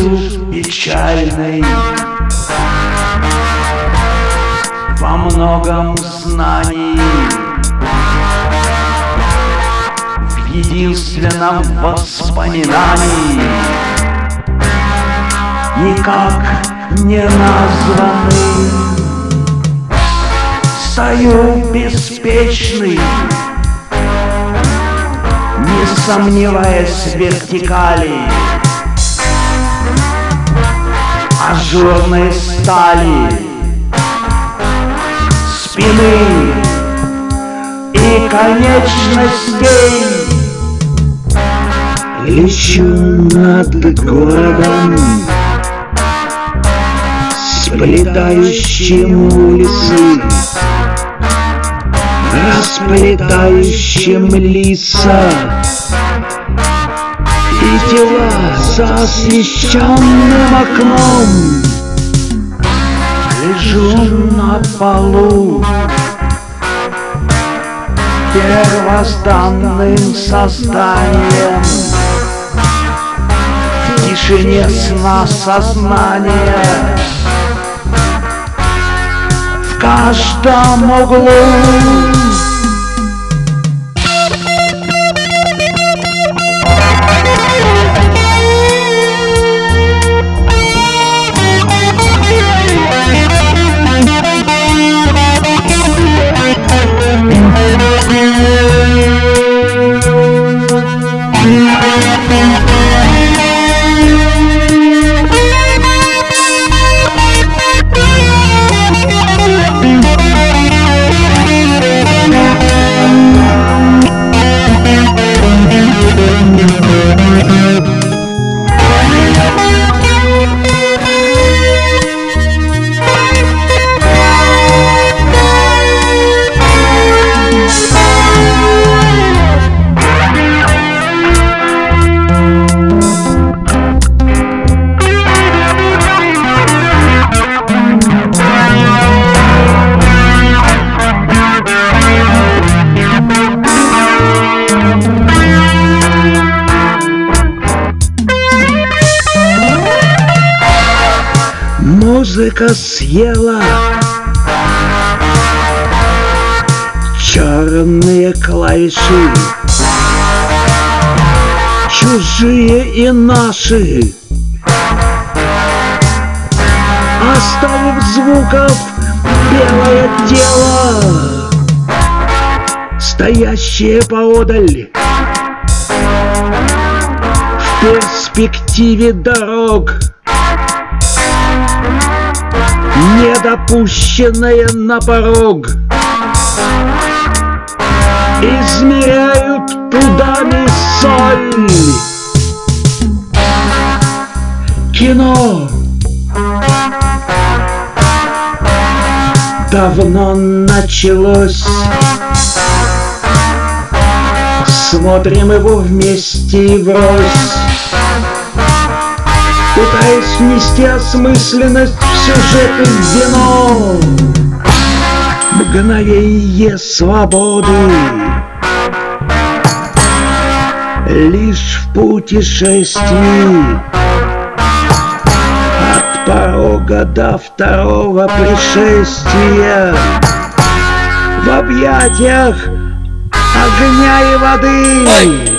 мыслью печальной, во многом знаний, в единственном воспоминании, никак не названный, стою беспечный, не сомневаясь в вертикали ажурной стали, спины и конечностей. Лечу над городом, сплетающим улицы, расплетающим лица и тела за освещенным окном. Лежу на полу первозданным созданием, в тишине сна сознания, в каждом углу. Музыка съела черные клавиши, чужие и наши, оставив звуков белое тело, стоящее поодаль в перспективе дорог, недопущенные на порог, измеряют пудами соль. Кино давно началось, смотрим его вместе и врозь, пытаясь внести осмысленность в сюжет и в вино. Мгновенье свободы лишь в путешествии от порога до второго пришествия, в объятиях огня и воды.